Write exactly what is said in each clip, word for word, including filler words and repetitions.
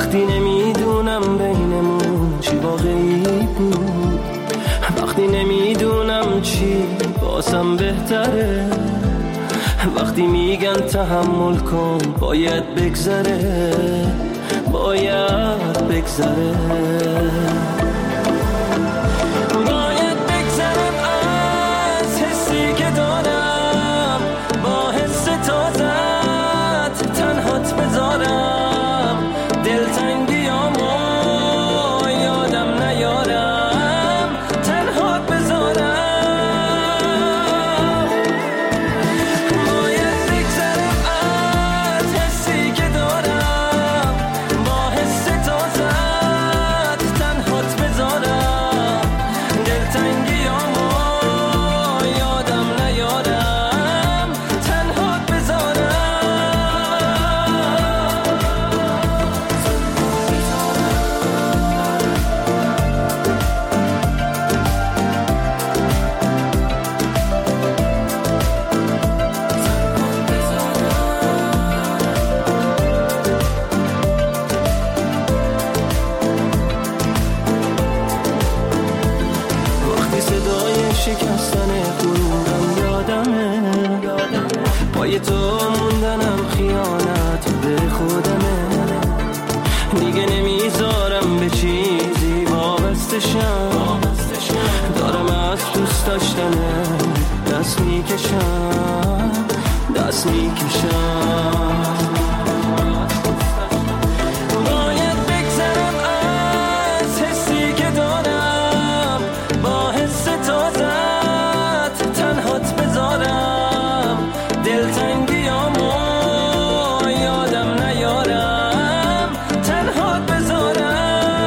وقتی نمیدونم بینمون چی واقعی بود، وقتی نمیدونم چی بازم بهتره، وقتی میگن تحمل کن باید بگذره، باید بگذره. دارم از دوست داشتنه دست میکشم، دست میکشم. باید بگذرم از حسی که دارم، با حس تازت تنهات بذارم، دلتنگیامو یادم نیارم، تنهات بذارم.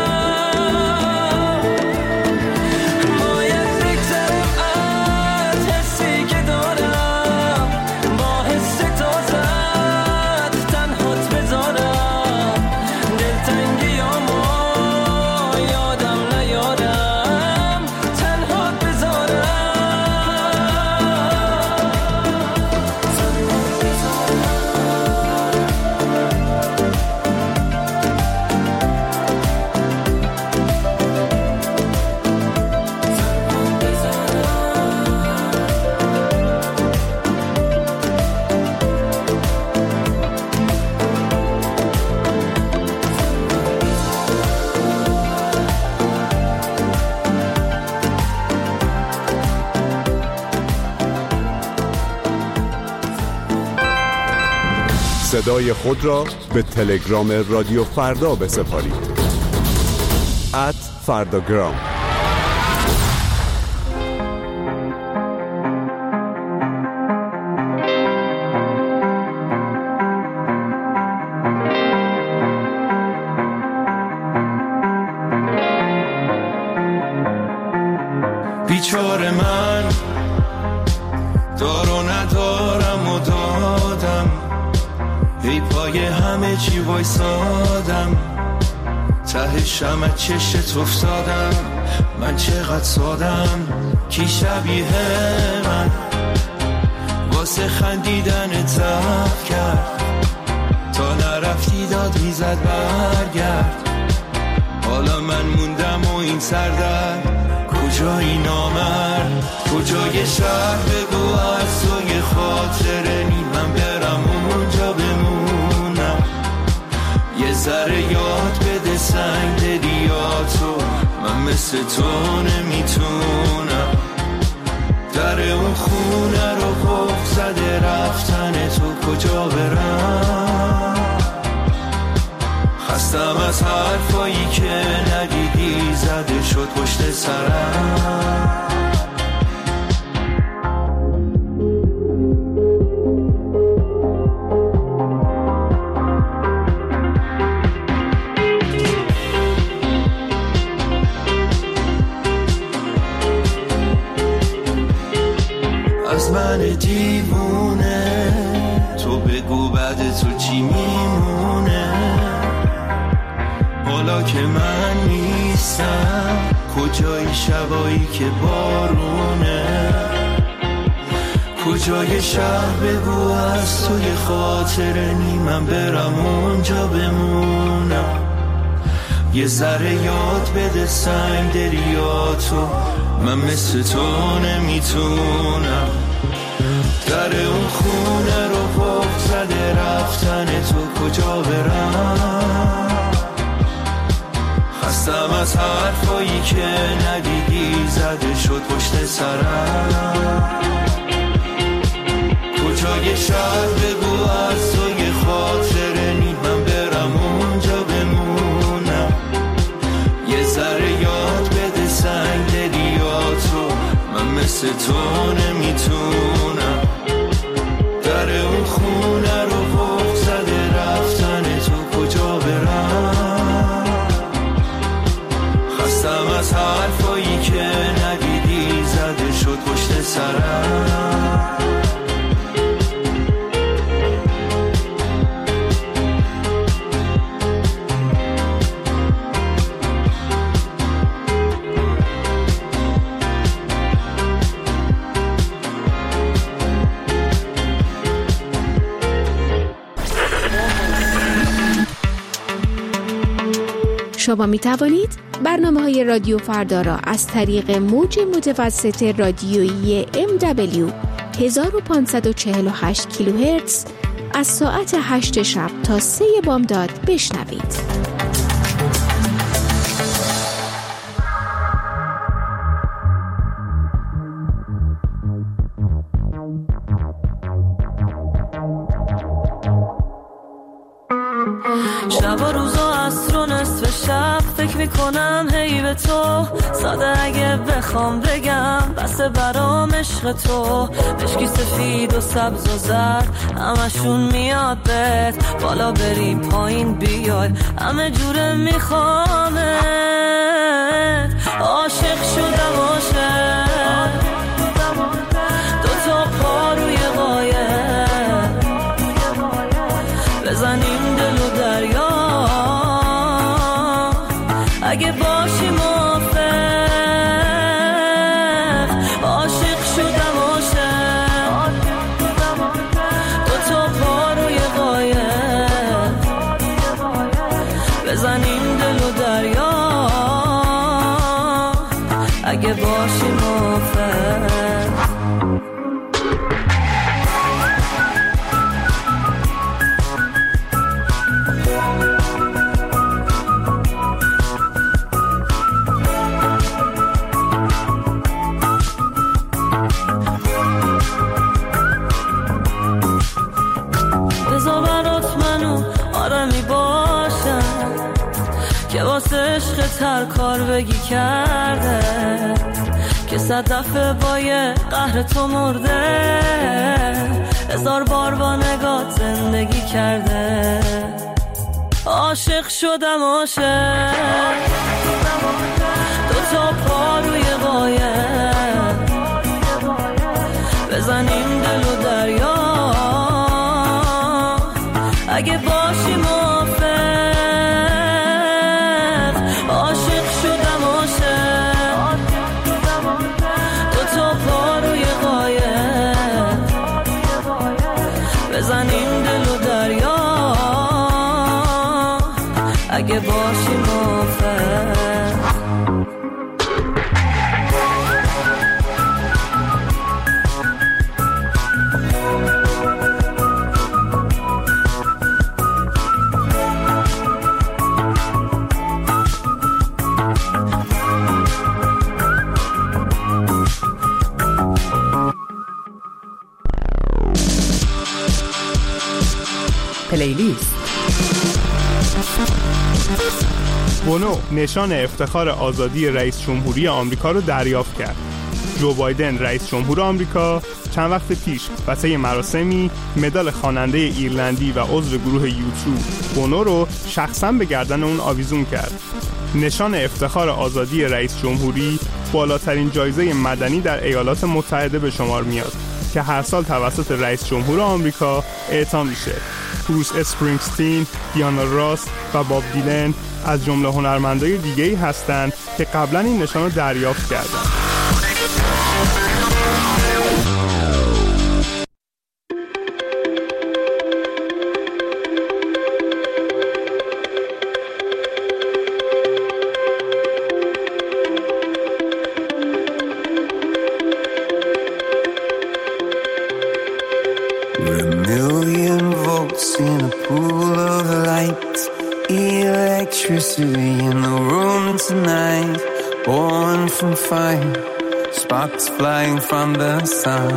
صدای خود را به تلگرام رادیو فردا بسپارید. ات فرداگرام. بیچاره من دارو ندارم و دادم، ای پای همه چی وایسادم، ته شمع چشت افتادم، من چقدر سادم، کی شبیه من واسه خندیدن ضعف کرد، تا نرفتی داد میزد برگرد، حالا من موندم و این سردرد، کجایی نامرد، کجای شهر بگو از توی خاطره نی، من برم اونجا بمونم، یه ذره یاد بده سنگ دلیاتو، من مثل تو نمیتونم، در اون خونه رو قفل زده رفتن تو، کجا برم، خستم از حرفایی که ندیدی زده شد پشت سرم. از من دیوونه تو بگو بعد تو چی میمونه، حالا که من نیستم کجای شبایی که بارونه، کجای شهر بگو از توی خاطره نی، من برم اونجا بمونم، یه ذره یاد بده سنگ دلیاتو، من مثل تو نمیتونم. در اون خونه رو پاک زده رفتن تو، کجا برم؟ خستم از حرفایی که ندیدی زده شد پشت سرم. کجای شهر بگو از تو یه خاطره نی، من برم اونجا بمونم. یه ذره یاد بده سنگ دلیاتو، من مثل تو نمیتونم. در اون خونه رو پاک زده رفتن تو، کجا برم؟ خستم از حرفایی که ندیدی زده شد پشت سرم. شما می توانید برنامه های رادیو فردا را از طریق موج متوسط رادیویی ام دبلیو هزار و پانصد و چهل و هشت کیلوهرتز از ساعت هشت شب تا سه بامداد بشنوید. شب و روزا عصر و نصف شب فکر میکنم هی به تو، ساده اگه بخوام بگم بسه برام عشق تو. مشکی سفید و سبز و زرد همشون میاد بهت، بالا بری پایین بیای همه جوره میخوامت. عاشق شدم عاشق، دو تا پا روی قایق، بزنیم دل و دریا اگه باشی موافق. عاشق شدم عاشق، دو تا پا روی قایق، بزنیم دل و دریا اگه باشی موافق. که واسه عشق تر کار بگی کرده، که صد دفعه با یه قهر تو مرده، هزار بار با نگات زندگی کرده. عاشق شدم عاشق، دو تا پا روی قایق، بزنیم دل و دریا اگه باشی موافق. عاشق شدم عاشق، دو تا پا روی قایق، بزنیم دل و دریا اگه باشی موافق. پلیلیست. بونو نشان افتخار آزادی رئیس جمهوری آمریکا رو دریافت کرد. جو بایدن رئیس جمهور آمریکا چند وقت پیش واسه مراسمی مدال خواننده ایرلندی و عضو گروه یوتو بونو رو شخصا به گردن اون آویزون کرد. نشان افتخار آزادی رئیس جمهوری بالاترین جایزه مدنی در ایالات متحده به شمار میاد که هر سال توسط رئیس جمهور آمریکا اعطا میشه. بروس اسپرینگستین، دیانا راس و باب دیلن از جمله هنرمندای دیگه‌ای هستند که قبلا این نشان رو دریافت کردند. Electricity in the room tonight, born from fire, sparks flying from the sun.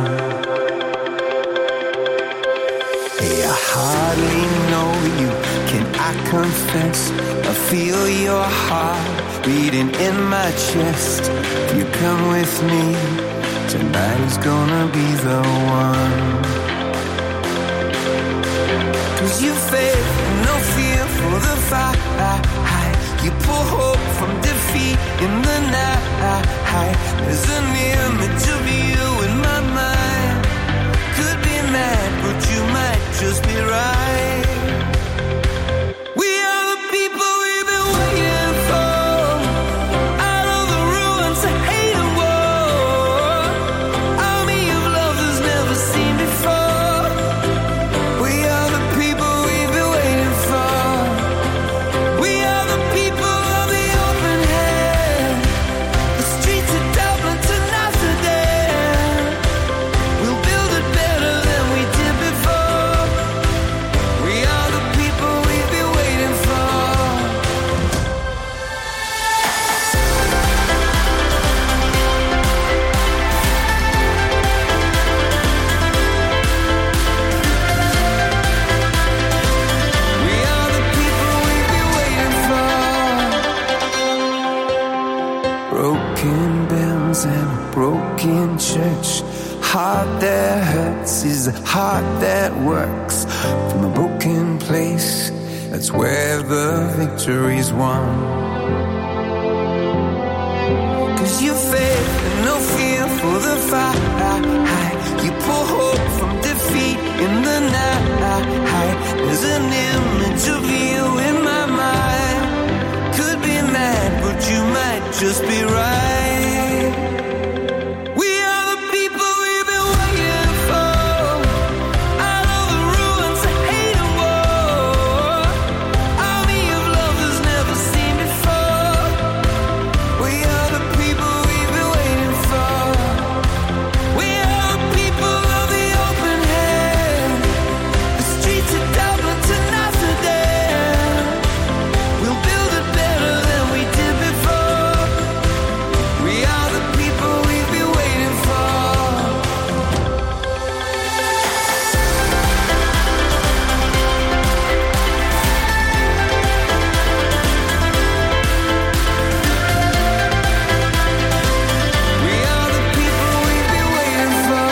Hey, I hardly know you, can I confess? I feel your heart beating in my chest. If you come with me, tonight is gonna be the one. Cause you faith and no fear for the fight. You pull hope from defeat in the night. There's an image of you in my mind. Could be mad, but you might just be right. We are the people we've been waiting for. Out of the ruins of hate and war, army of lovers never seen before. We are the people we've been waiting for. We are the people of the open hand. The streets of Dublin to Amsterdam. We'll build it better than we did before. We are the people we've been waiting for. We are the people we've been waiting for. Broken bells and a broken church. Heart that hurts is a heart that works. From a broken place, that's where the victory's won. Cause you faith and no fear for the fight. You pull hope from defeat in the night. There's an image of you in my mind. Could be mad, but you might just be right. We are the people we've been waiting for. Out of the ruins of hate and war, army of lovers never seen before. We are the people we've been waiting for. We are the people of the open hand. The streets of Dublin to Amsterdam. We'll build it better than we did before. We are the people we've been waiting for. We are the people we've been waiting for.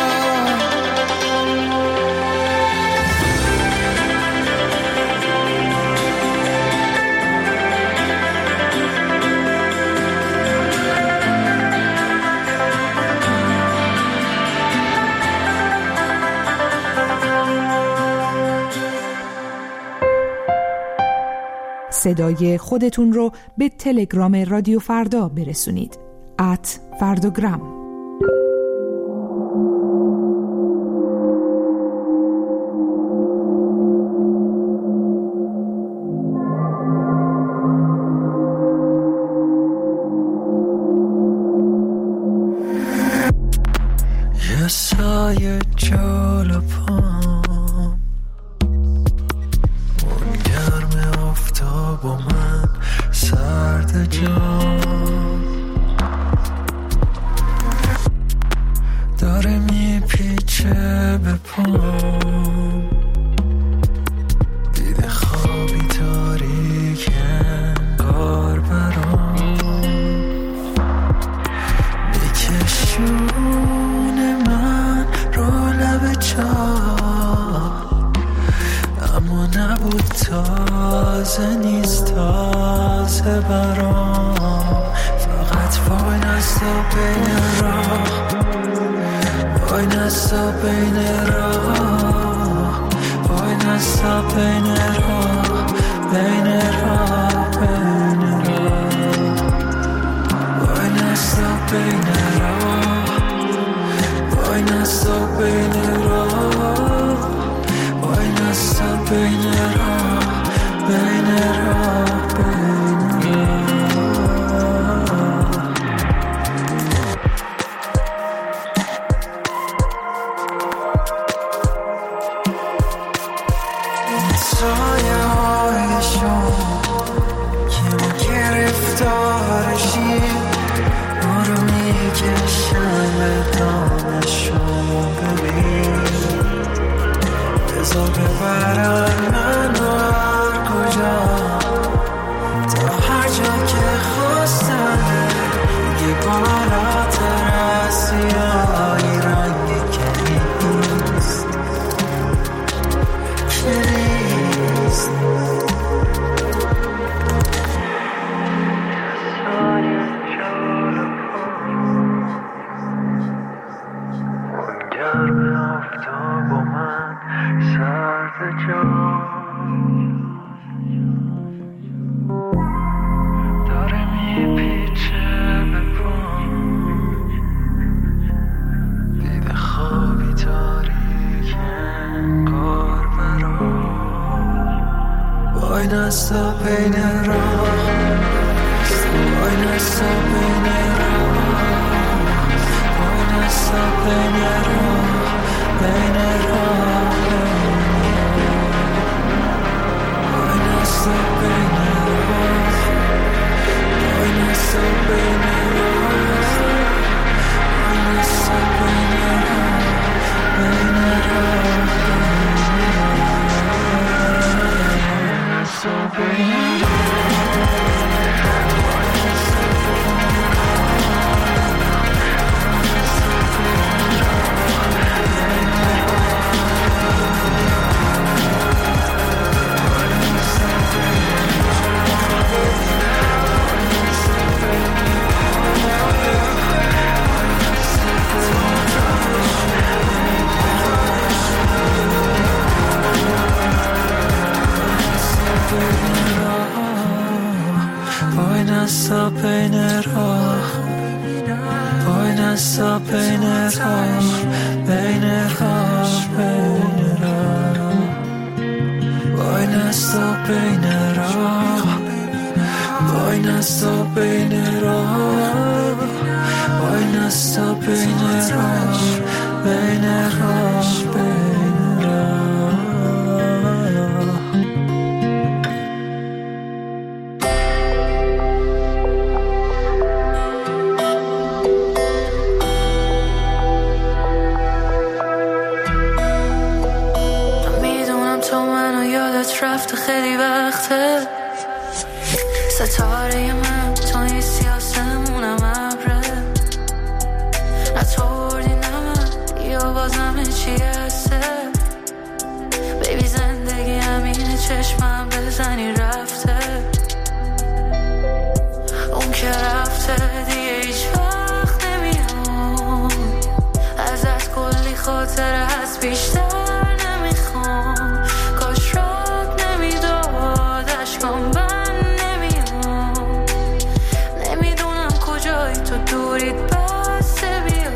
صدای خودتون رو به تلگرام رادیو فردا برسونید. ات فرداگرام. یه سایه جلو پام، اون گرم آفتاب و من سرد جام، داره میپیچه به پام، دیده خوابی تاریک انگار برام میکشونه من رو لب چاه، اما نبود تازه نیست تازه برام، فقط وای نستا بین راه، وای نستا بین راه، وای نستا بین راه، بین راه، بین راه، وای نستا بین راه، وای نستا بین راه، وای نستا بین راه، بین راه، بین راه. سایه های شما ببرن منو هر کجا، تا هر جا که خواستم یه بارات رسیایی رنگ که نیست که نیست. نستا بین راه، وای نستا بین راه، وای نستا بین راه، بین راه، وای نستا بین راه، وای نستا بین راه، وای نستا بین راه، بین راه. So bring وای نستا بین راه، وای نستا بین راه، بین راه، بین راه، وای نستا بین راه، وای نستا بین راه، وای نستا بین راه، بین راه، بین راه. رفته خیلی وقته، ستاره من توی سیاسمونم ابره، نتوردی نمه یا باز همه چی هسته. بیبی زندگی همینه، چشمم بزنی رفته، اون که رفته دیگه هیچ وقت نمیام، ازت کلی خاطره هست بیشتر نمیخوام. کاش را من نمیام، نمیدونم کجایی تو دورید بسته بیا.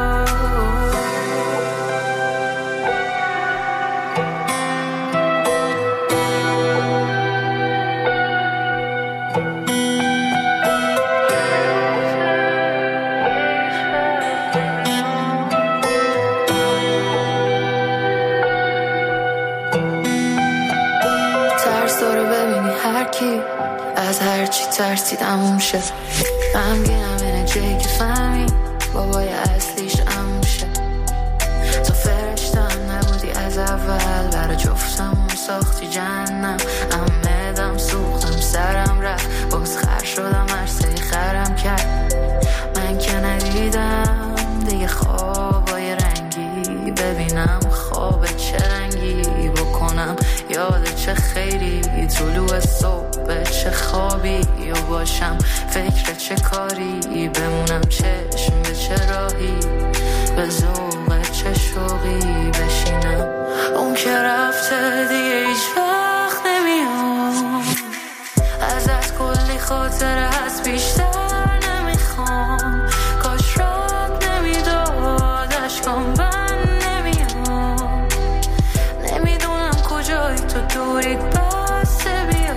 از هر چی ترسید اموم شه، غمگینم اینه جایی که فهمی بابای اصلیش اموم شه. تو فرشتم نبودی از اول، برا جفتمون ساختی جهنم. امدم سوختم سرم رفت، باز خر شدم عرصه خرم کرد. من که ندیدم دیگه خوابای رنگی، ببینم خواب چه رنگی بکنم، یاد چه خیری طلوع صبح چه خوابی یا باشم، فکر چه کاری بمونم، چشم به چه راهی، به ذوق چه شوقی بشینم. اون که رفته دیگه هیچ وقت نمیام، ازت کلی خاطره هست بیشتر نمیخوام. کاش رات نمیداد اشکام من نمیام، نمیدونم کجایی تو دورید بسته بیا.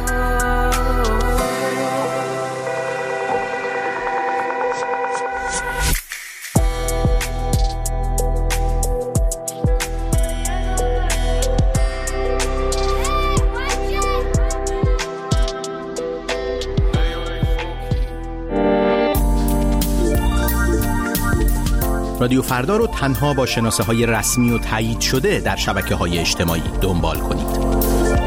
رادیو فردا رو تنها با شناسه های رسمی و تایید شده در شبکه های اجتماعی دنبال کنید.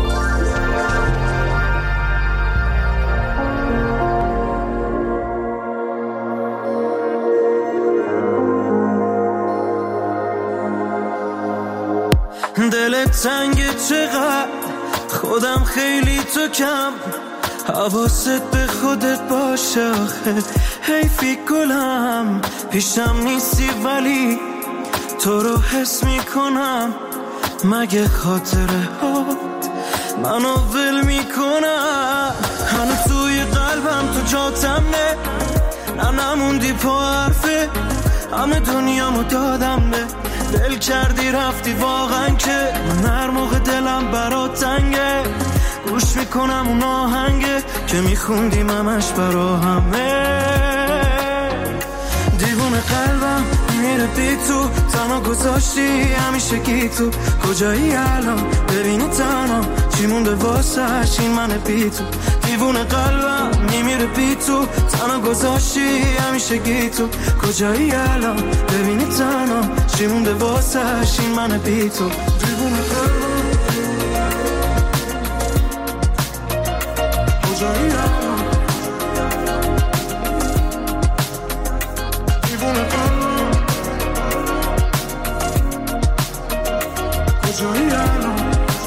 دلت تنگه چقدر خودم خیلی تو کم، حواست به خودت باشه آخه حیفی گلم، پیشم نیستی ولی تو رو حس میکنم، مگه خاطره هات منو ول میکنم، هنو توی قلبم تو جاتمه، نه نموندی پا حرفه، همه دنیامو دادم به دل کردی رفتی واقعا که من هر موقع دلم برات تنگه گوش میکنم اون آهنگه که میخوندیم همش برا همه، دیوونه قلبم میره بی تو، تنها گذاشتی همیشه گی تو، کجایی الان ببینی تنها چی مونده واسش این من بی تو، دیوونه قلبم میمیره بی تو، تنها گذاشتی همیشه گی تو، کجایی الان ببینی تنها چی مونده واسش این من بی تو، دیوونه قلبم کجایی الان دیوونه قلبم کجایی الان،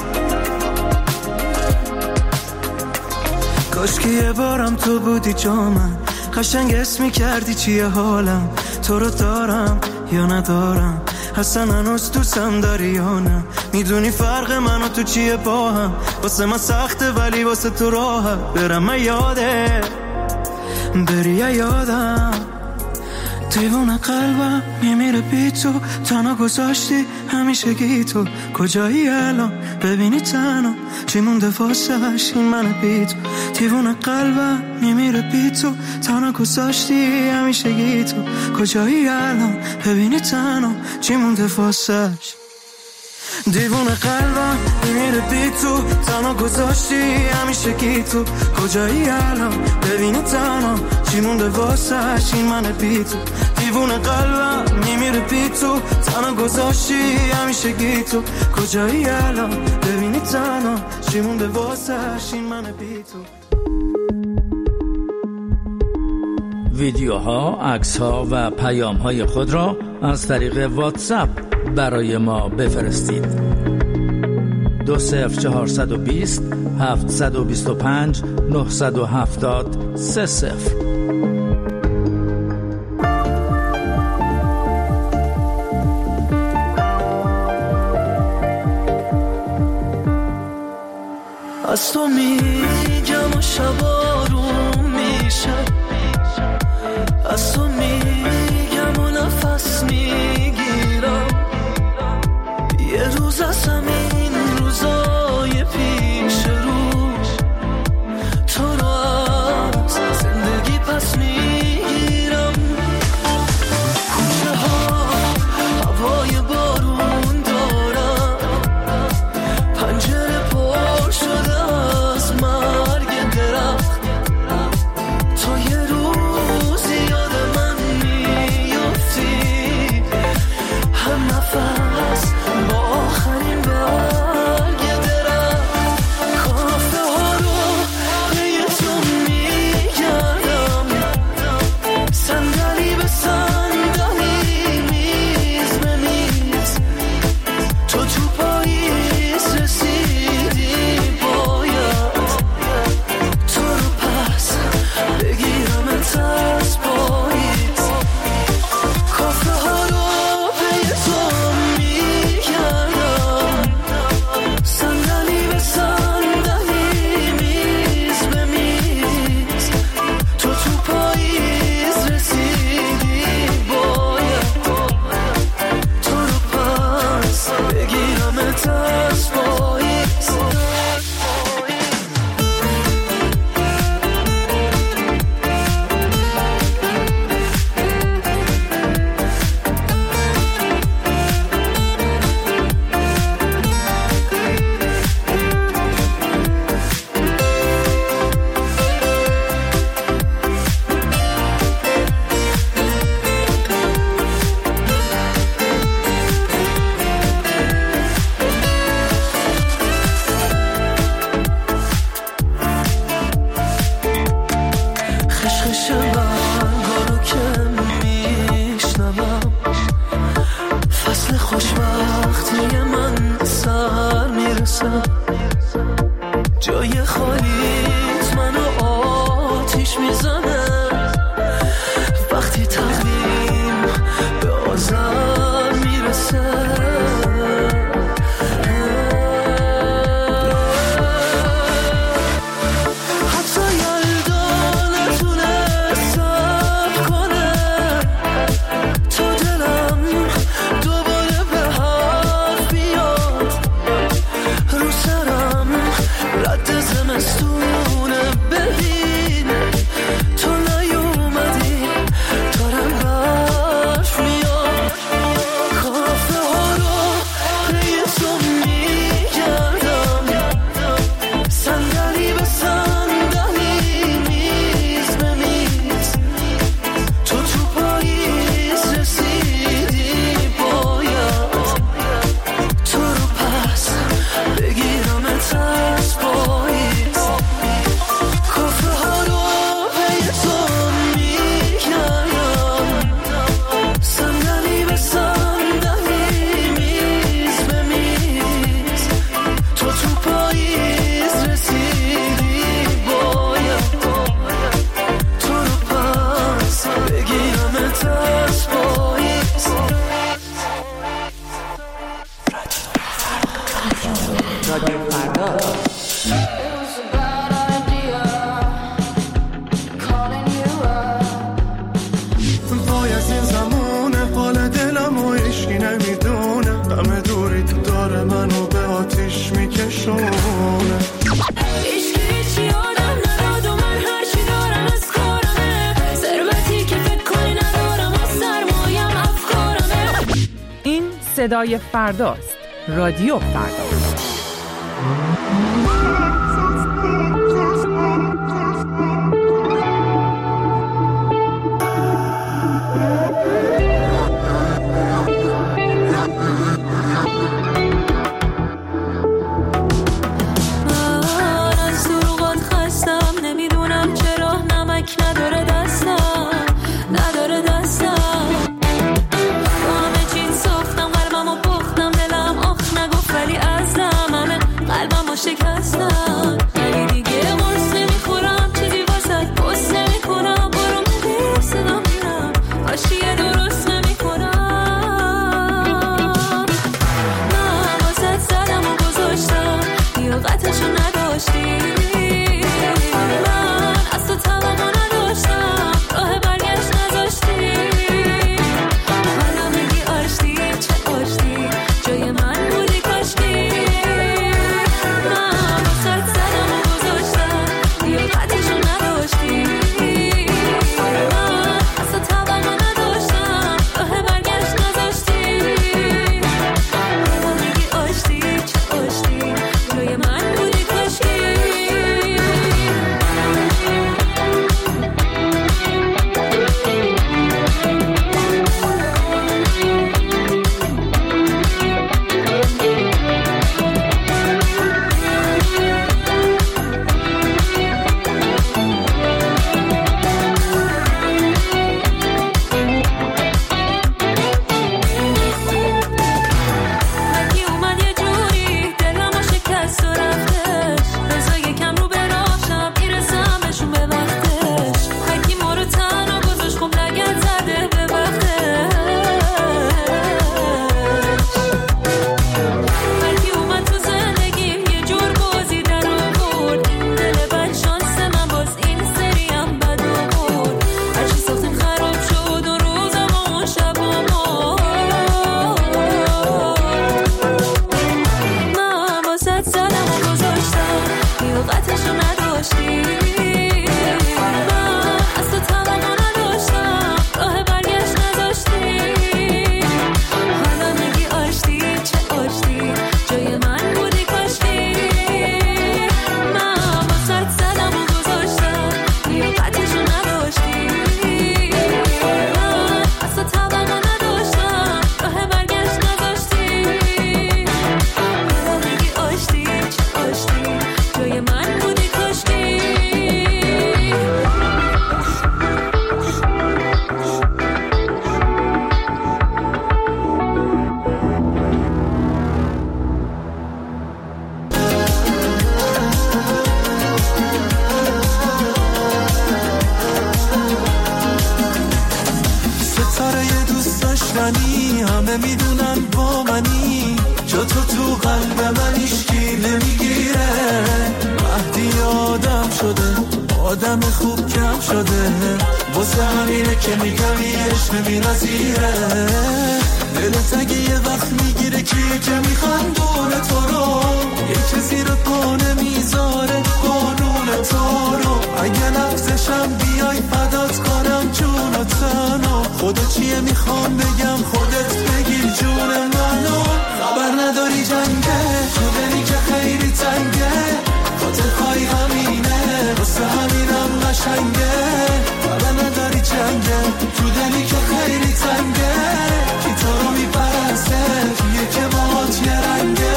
کاش که یه بارم تو بودی جا من، قشنگ اسم می‌کردی چیه حالم، تو رو دارم یا ندارم، اصلا هنوز دوستم داری یا نه، میدونی فرق من و تو چیه با هم، واسه من سخته ولی واسه تو راحت، برم من یاده بری یادم، دیوونه قلبم میمیره بی تو، تنها گذاشتی همیشه گی تو، کجایی الان ببینی تنها چی مونده واسش این من بی تو، دیوونه قلبم میمیره بی تو، تنها گذاشتی همیشه گی تو، کجایی الان ببینی تنها چی مونده واسش، دیوونه قلبم میمیره بی تو، تنها گذاشتی همیشه گی تو، کجایی الان ببینی تنها چی مونده واسش این من بی تو، دیوونه قلبم میمیره بی تو، تنها گذاشتی همیشه گی تو، کجایی الان ببینی تنها چی مونده واسش این من بی تو. ویدیوها، عکس‌ها و پیام‌های خود را از طریق واتساپ برای ما بفرستید. دو صفر چهارصد و بیست هفتصد و بیست و پنج نهصد و هفتاد سه صفر. از تو میگم و شبا رو میشه، از تو میگم و نفس میگیرم، یه روز از همین روزای پیش رو تو رو از زندگی پس میگیرم، کوچه ها هوای بارون دارم، پنجره پر شده از مرگ درخت، صدای فرداست. رادیو فردا. نداره دستم نداره دستم با همه چیز ساختم قلبمو پختم دلم آخ نگفت ولی ازم همه قلبمو شکستم ولی دیگه قرص نمیخورم چیزی واسه پست نمیکنم برو میری صدا میرم آشیه درست نمیکنم من واسه زدم و گذاشتم لیاقتشو نداشتی من از تو توقع نداشتم راه برگشت نذاشتی حالا میگی آشتی چه آشتی جای من بودی کاشکی من واسه زدم و گذاشتم لیاقتشو نداشتی من از تو توقع نداشتم راه برگشت نذاشتی حالا میگی آشتی چه آشتی جای من بودی کاشکی همه میدونن با منی جا تو تو قلب من هیچکی نمیگیره مهدی آدم شده آدم خوب کم شده واسه همینه که میگم عشق نمی‌نظیره دلت اگه یه وقت میگیره کیه که میخندونه تو رو یکی زیر پا نمیذاره قانون تو رو اگه لفظشم بیای فدات کنم جون و تنو خودت چیه میخوام بگم خودت بگیر جون منو خبر نداری جنگه تو دلی که خیلی تنگه خاطر خواهی همینه واسه همینم قشنگه خبر نداری جنگه تو دلی که خیلی تنگه کی تو رو میپرسته کیه که باهات یه رنگه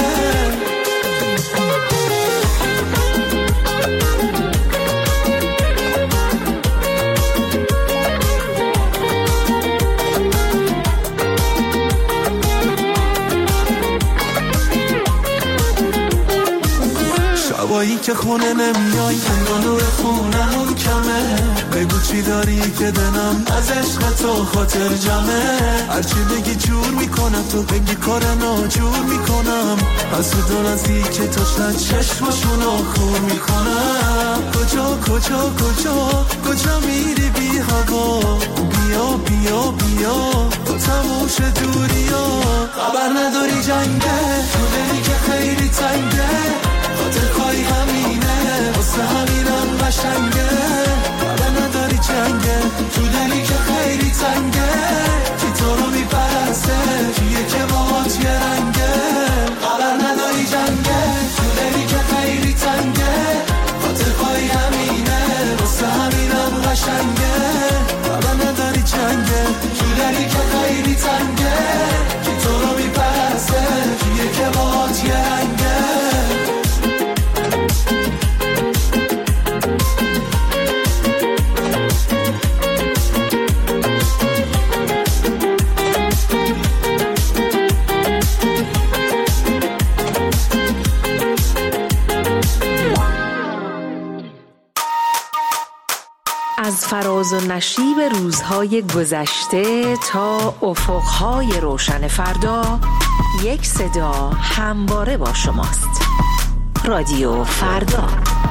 شبایی که خونه نمیای انگار نور خونمون کمه بگو چی داری که دلم از عشق تو خاطر جمعه هرچی بگی جور میکنم تو بگی کار ناجور میکنم از تو دو نزدیک تو شد چشمشونو خور میکنم کجا کجا کجا کجا میری بی هوا بیا بیا بیا تو تموش دوری ها خبر نداری جنگه تو دلی که خیلی تنگه خاطر خواهی همینه واسه همینم قشنگه خبر نداری جنگه تو دلی که خیلی تنگه کی تو رو میپرسته کیه که باهات از فراز و نشیب روزهای گذشته تا افقهای روشن فردا، یک صدا همواره با شماست. رادیو فردا.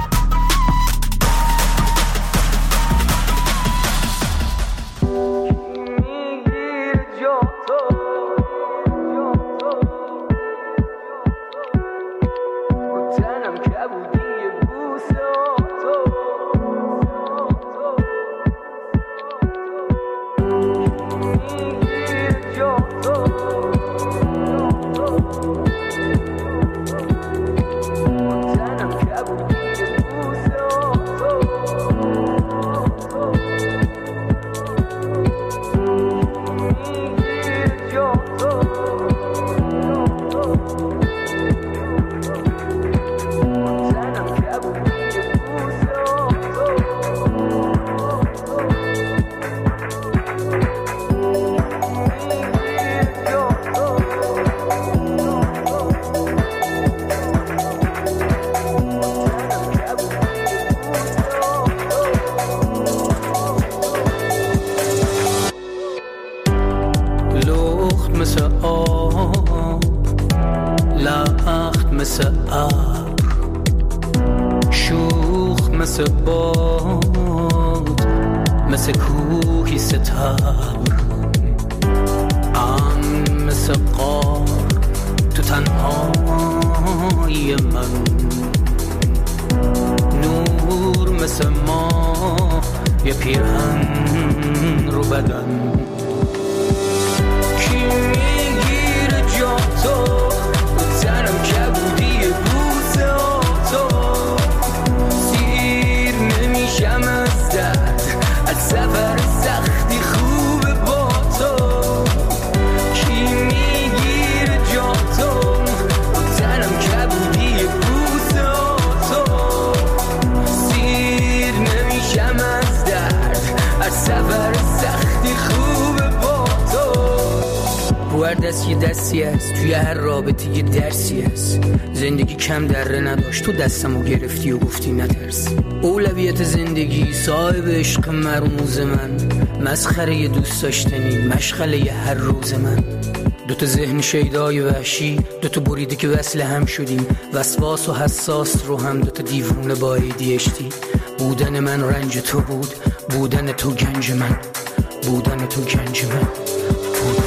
دست یه دستی است، توی هر رابطه یه درسی است. زندگی کم دره نداشت، تو دستمو گرفتی و گفتی نترس. اولویت زندگی صاحب عشق مرموز من، مسخره یه دوست داشتنی، مشغله یه هر روز من. دوتا ذهن شیدای وحشی، دوتا بریده که وصل هم شدیم، وسواس و حساس رو هم دوتا دیوونه با ای دی اچ دی. بودن من رنج تو بود، بودن تو گنج من، بودن تو گنج من، بودن.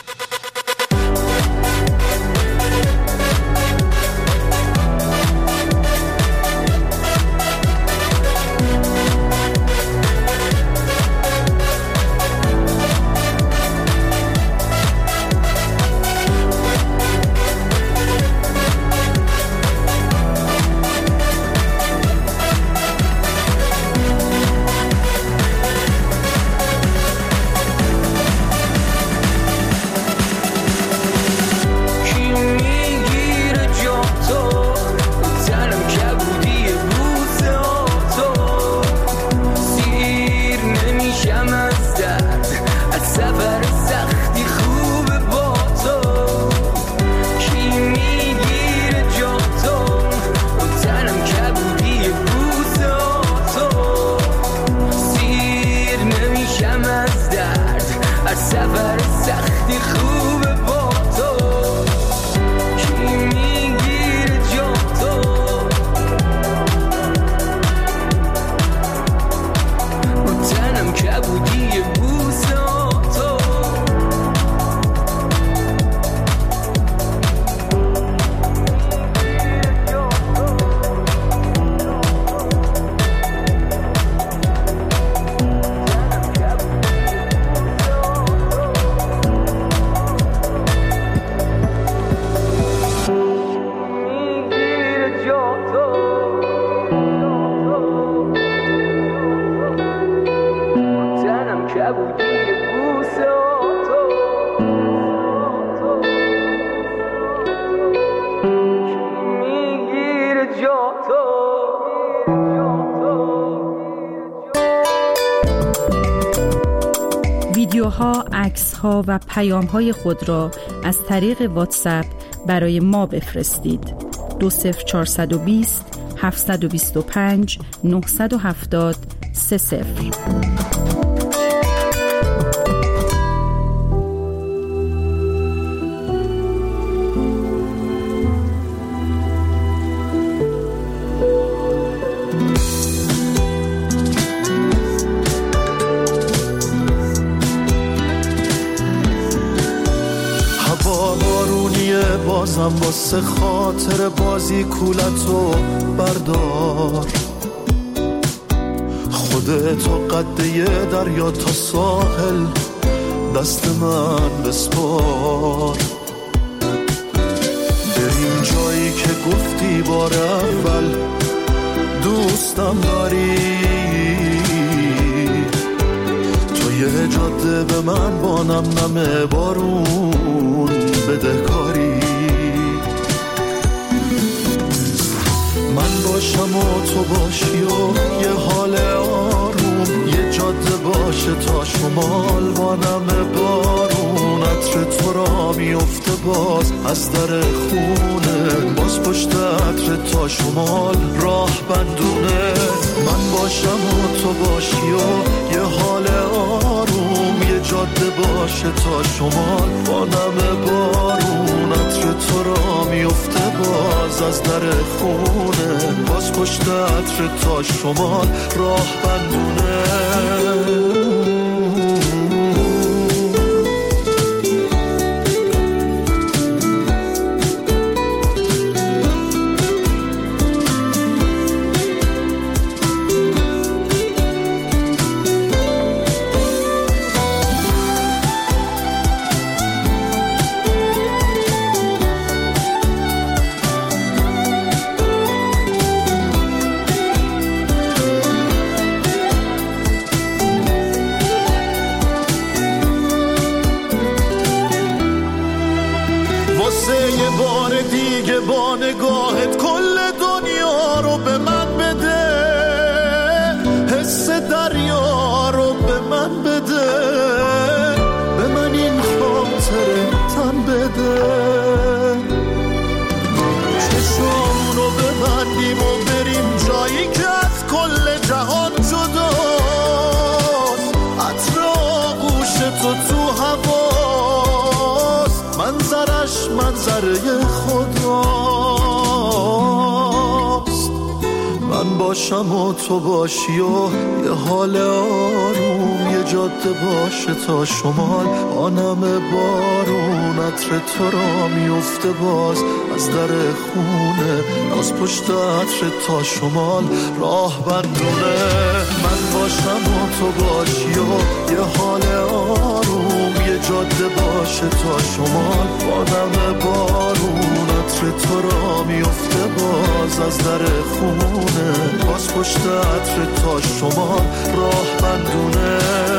ویدیوها، عکس‌ها و پیام‌های خود را از طریق واتساپ برای ما بفرستید. دو صفر چهارصد و بیست هفتصد و بیست و پنج نهصد و هفتاد سه صفر. بازم واسه خاطر بازی کولتو بردار، خودتو قد یه دریا تا ساحل دست من بسپار، بریم جایی که گفتی بار اول دوستم داری، تو یه جاده به من با نم نم بارون بدهکاری، من باشم و تو باشی و یه حال آروم، یه جاده باشه تا شمال با نم بارون، عطر تو را میفته باز از در خونه، باز پشت عطر تا شمال راه بندونه، من باشم و تو باشی و یه حال آروم، یه جاده باشه تا شمال با نم بارون، عطر تو را میفته باز از در خونه، باز پشت عطر تا شمال راه بندونه. نگاهت کل دنیا رو به من بده، حس دریا رو به من بده، به من این خاطره تن بده، چشامونو ببندیم و بریم جایی که از کل جهان جداست، عطر آغوش تو تو هواست، منظرش منظره خداست، من باشم و تو باشی و یه حال آروم، یه جاده باشه تا شمال آنم بارون، عطر تو را میفته باز از در خونه، باز پشت عطر تا شمال راه بندونه، من باشم و تو باشی و یه حال آروم، یه جاده باشه تا شمال آنم بارون، عطر تو را میفته باز از در خونه، باز پشت عطر تا شمال راه بندونه.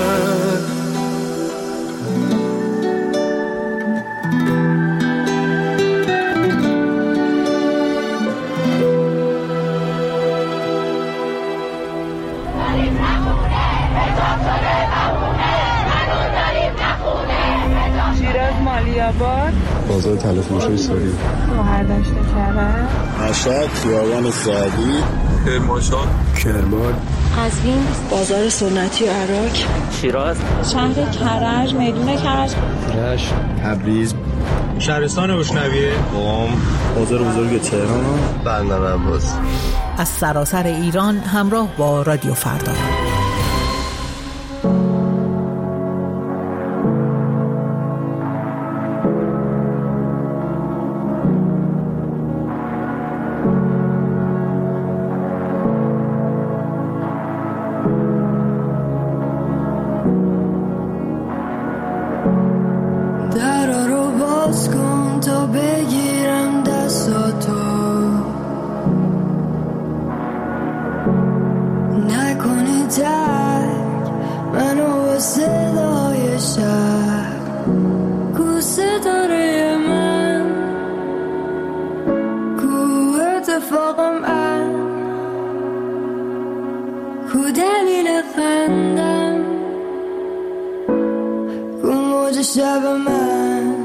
شیراز مالیاباد، بازار تلفروشی ساری، مهردشت کرد، مشهد خیابان سعدی، کرمانشاه، کرمان، قزوین، بازار سنتی عراق، شیراز، شهر کرج، میدون کرج، رشت، تبریز، شهرستان بشنویه، قم، بازار بزرگ تهران، بندر عباس. از سراسر ایران همراه با رادیو فردا. شب من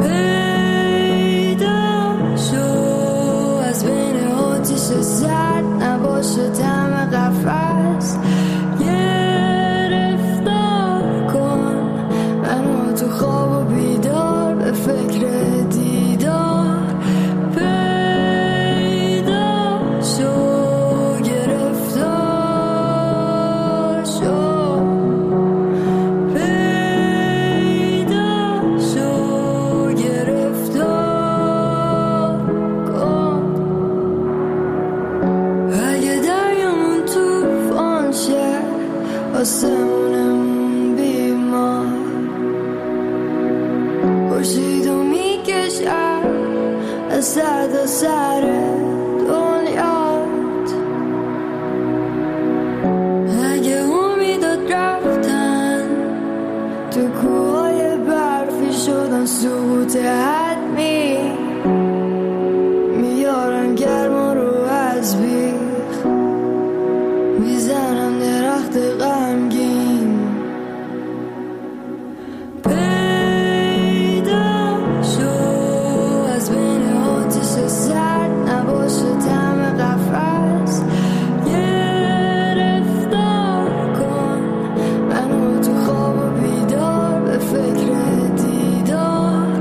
پیدا شو از بین آتش سرد نباشه طعم قفس گرفتار کن منو تو خواب و بیدار به فکر دیدار پیدا شو گرفتار شو پیدا شو گرفتار کن اگه دریامون توفان شه آسمونمون بیمار خورشید و میکشم از سر تا سر دنیات اگه امیدات رفتن تو کوهای برفی شدن سقوط حتمی میارن گرما رو از بیخ میزنم درخت غمگین پیدا شو از بین آتش سرد نباشه طعم قفس گرفتار کن منو تو خواب و بیدار به فکر دیدار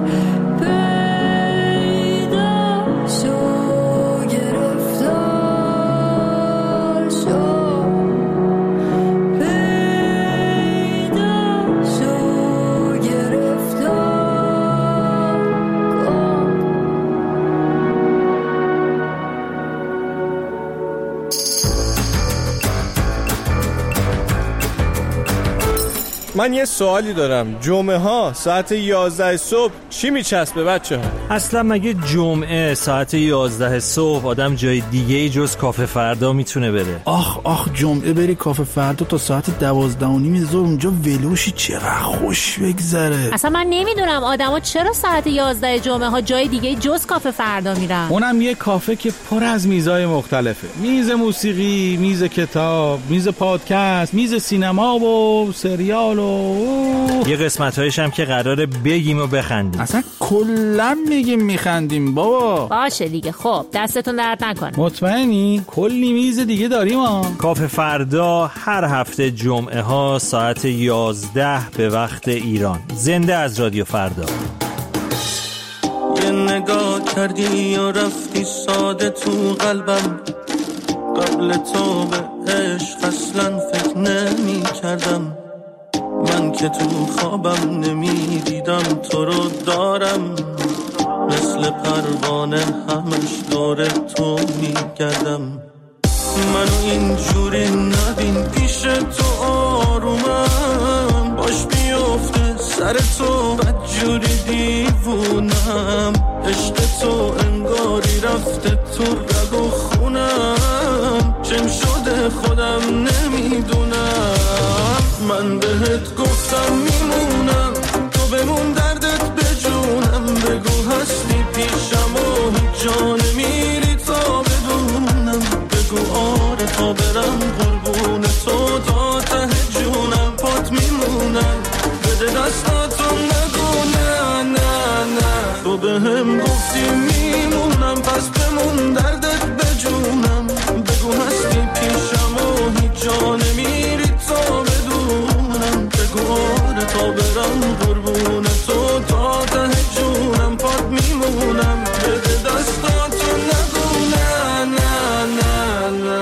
پیدا شو گرفتار شو پیدا شو گرفتار کن من یه سوالی دارم. جمعه ها ساعت یازده صبح چی میچسبه بچه ها؟ اصلا مگه جمعه ساعت یازده صبح آدم جای دیگه جز کافه فردا میتونه بره؟ آخ آخ جمعه بری کافه فردا تا ساعت دوازده و نیم ظهر اونجا ولوشی چقدر خوش بگذره. اصلا من نمیدونم آدما چرا ساعت یازده جمعه ها جای دیگه جز کافه فردا میرن. اونم یه کافه که پر از میزای مختلفه. میز موسیقی، میز کتاب، میز پادکست، میز سینما و سریال و یه قسمت‌هایش هم که قراره بگیم و بخندیم. اصلا کلا میگیم میخندیم بابا. باشه دیگه. خب دستتون درد نکنه. مطمئنی؟ کلی میز دیگه داریم ها. کافه فردا هر هفته جمعه ها ساعت یازده به وقت ایران. زنده از رادیو فردا. یه نگاه کردی یا رفتی ساده تو قلبم، قبل تو به عشق اصلا فکر نمی کردم. من که تو خوابم نمی دیدم تو رو دارم، مثل پروانه همش دور تو می گردم. منو اینجوری نبین پیش تو آرومم، باش بیفته سر تو بدجوری دیوونم. عشق تو انگاری رفته تو رگ و خونم، چم شده خودم نمیدونم. من بهت گفتم میمونم تو بمون دردت بجونم، بگو هستی پیشم و هیچ جا نمیری تا بدونم. بگو آره تا برم قربون تو تا ته جونم، پات میمونم بده دستاتو نگو نه نه نه. تو بهم گفتی میمونم پس بمون دردت بجونم، بگو هستی پیشم و هیچ جا نمیری تا بدونم. بگو آره تا برم قربون تو تا ته جونم، پات میمونم بده دستاتو نگو نه نه نه نه.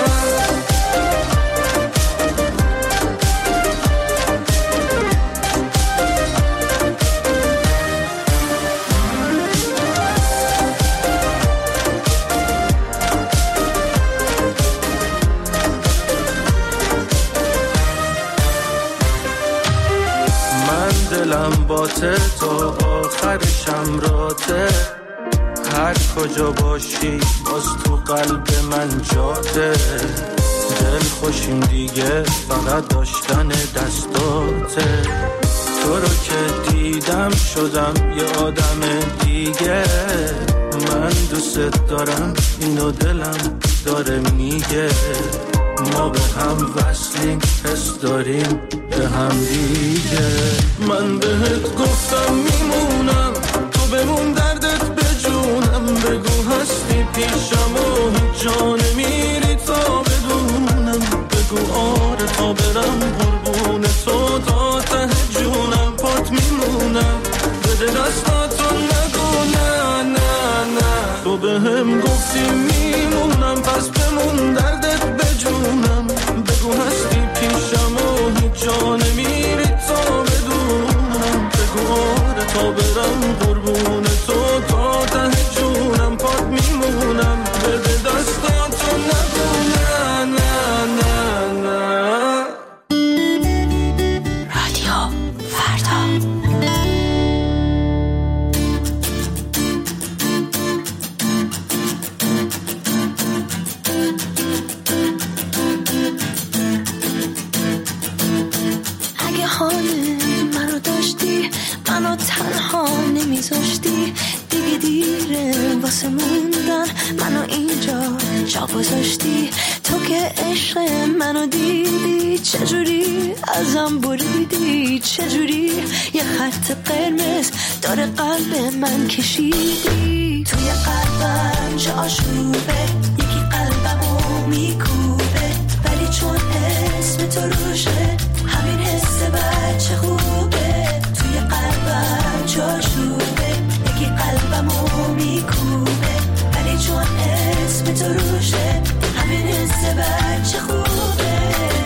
دلم باته تا آخرشم راته، هر کجا باشی باز تو قلب من جاته. دل خوشیم دیگه فقط داشتن دستاته، تو رو که دیدم شدم یه آدم دیگه. من دوست دارم اینو دلم داره میگه، ما به هم وصلیم حس داریم به هم دیگه. من بهت گفتم میمونم تو بمون دردت بجونم، بگو هستی پیشم و هیچ جا نمیری تا تو که عشق منو دیدی چجوری ازم بریدی، چجوری یه خط قرمز داره قلب من کشیدی. توی قلبم چه آشوبه، یکی قلبمو میکوبه، ولی چون اسم تو روشه همین حس بچه خوبه. توی قلبم چه آشوبه، یکی قلبمو میکوبه، ولی چون اسم تو روشه همین حس بچه خوبه.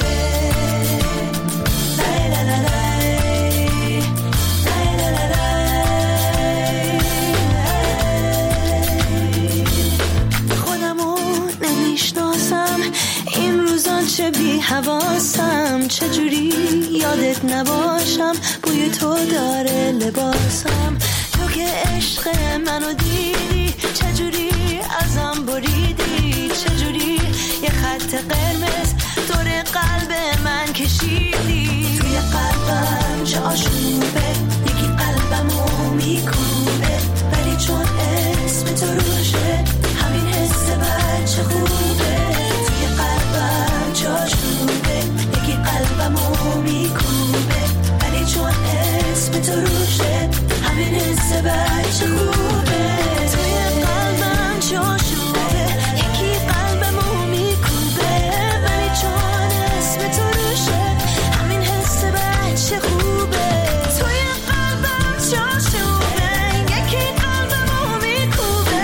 چه بی حواسم، چجوری یادت نباشم، بوی تو داره لباسم. تو که عشق منو دیدی چجوری ازم بریدی، چجوری یه خط قرمز دور قلب من کشیدی. توی قلبم چه آشوبه، یکی قلبمو میکوبه، ولی چون اسم تو روشه همین حس بچه خوبه. توی قلبم چه آشوبه، یکی قلبمو میکوبه، ولی چون اسم تو روشه همین حس بچه خوبه. توی قلبم چه آشوبه، یکی قلبمو میکوبه، ولی چون اسم تو روشه همین حس بچه خوبه. توی قلبم چه آشوبه، یکی قلبمو میکوبه،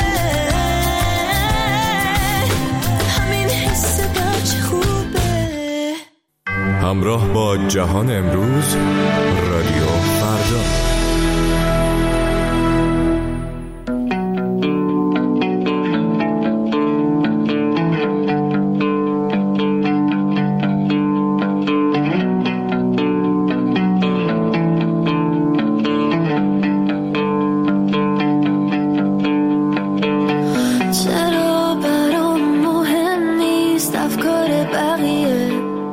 همین حس بچه خوبه. همراه با جهان امروز، رادیو فردا. چرا برام مهم نیست افکار بقیه،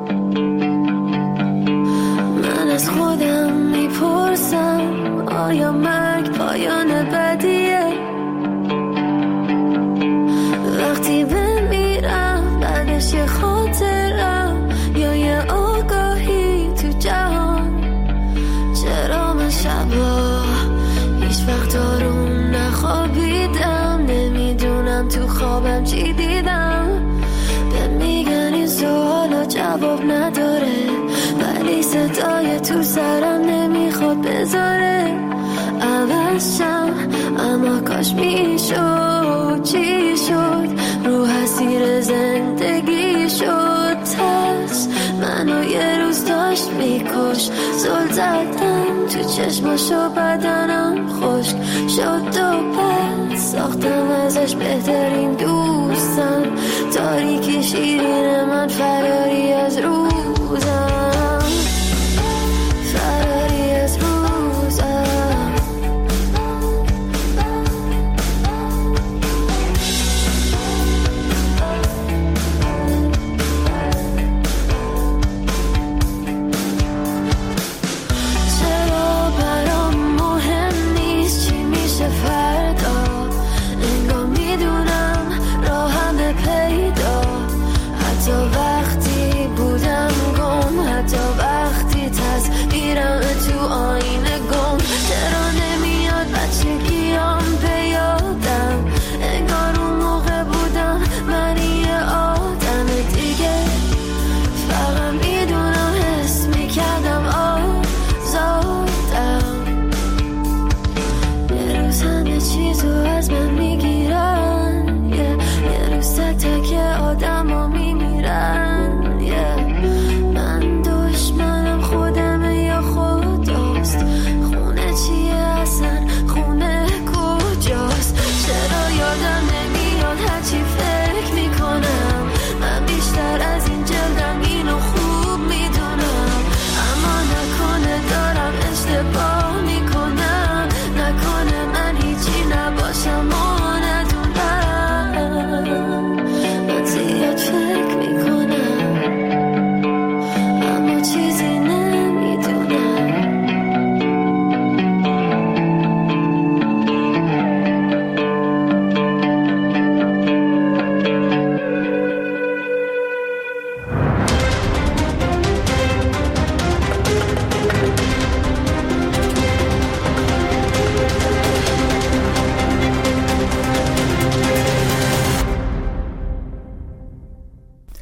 من از خودم میپرسم آیا مرگ پایان بدیه؟ وقتی بمیرم بعدش یه خاطرم یا یه آگاهی تو جهان. چرا من شبا هیچ وقت آروم نخوابیدم، نمیدونم تو خوابم چی دیدم. به میگن این سوالا جواب نداره، ولی صدای تو سرم نمیخواد بذاره عوض شم. اما کاش میشد، چی شد؟ رو اسیر زندگی شد ترس منو یه روز داشت میکش. زل زدم تو چشماشو بدنم خشک شد و پس ساختم ازش بهترین دوستم. تاریکی شیرین من فرار